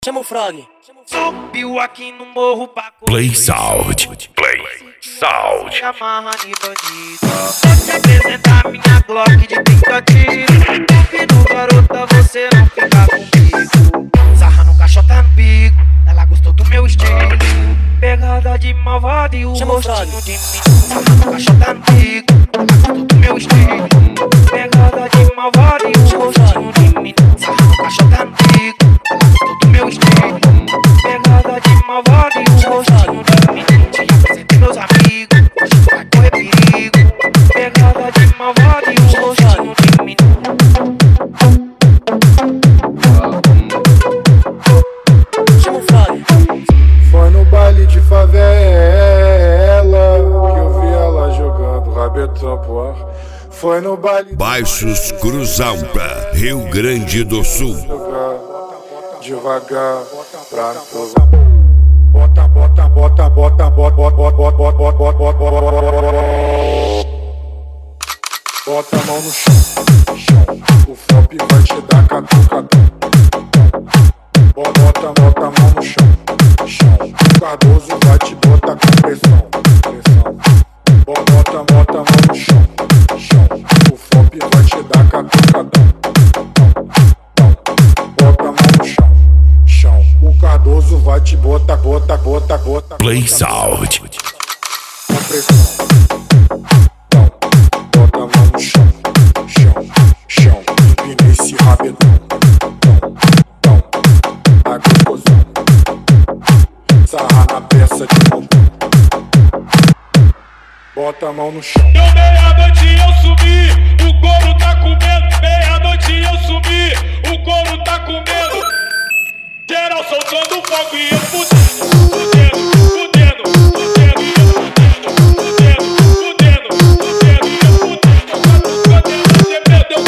Chama o Frog. Subiu aqui no morro pra Play Sound. Play Sound. se amarra de bandido. Vou te apresentar minha Glock de 30 tiros. Duvido, garota, você não fica comigo. Sarra no caixota no bico, ela gostou do meu estilo. Pegada de malvado e o rostinho de mim. Sarra no caixota no bico, ela gostou do meu estilo. Pegada de malvado e o rostinho de mim. Sarra no caixota no bico, ela gostou do meu estilo. Pegada de malvado e o rostinho de mim. Te apresentei meus amigos, hoje tu vai correr perigo. Pegada de malvado e o rostinho de mim. Chama o Frog. Foi no baile de favela que eu vi ela jogando rabetão pro ar. Foi no baile Baixos Cruzalta, Rio Grande do Sul. jogar devagar pra provar. Bota, bota, bota, bota, bota, bota, bota, bota, bota, bota, bota. Bota a mão no chão, chão. O flop vai te dar catucadão. Bota a mão no chão, chão. O Cardoso vai te botar com pressão, pressão. Bota a mão no chão, chão. O flop vai te dar catucadão. Bota a mão no chão, chão. O Cardoso vai te botar, bota, bota, bota. Play Sound. Com pressão. Bota a mão no chão, chão, chão. Empina esse rabetão. Tá gostosão. Sarra na peça de mão. Bota a mão no chão. Deu meia-noite eu subi, o couro tá comendo. Meia-noite eu subi, o couro tá comendo. Geral soltando fogo e eu fudendo, fudendo, fudendo, fudendo, e eu fudendo, fudendo, fudendo, e eu fudendo. Você perdeu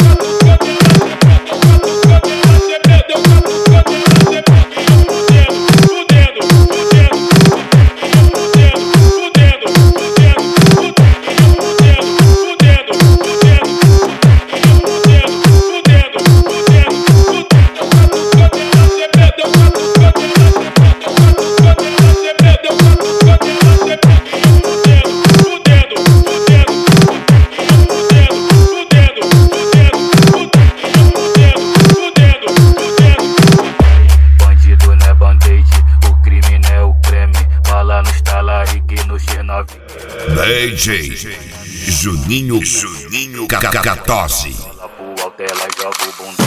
você perdeu você perdeu, e eu fudendo, fudendo, fudendo, e eu fudendo, fudendo, fudendo, bandido não é band-aid, o crime não é o creme. Bala no estalarique no X9. DJ Juninho Cacatose. Bola pro alto, ela joga o bundão.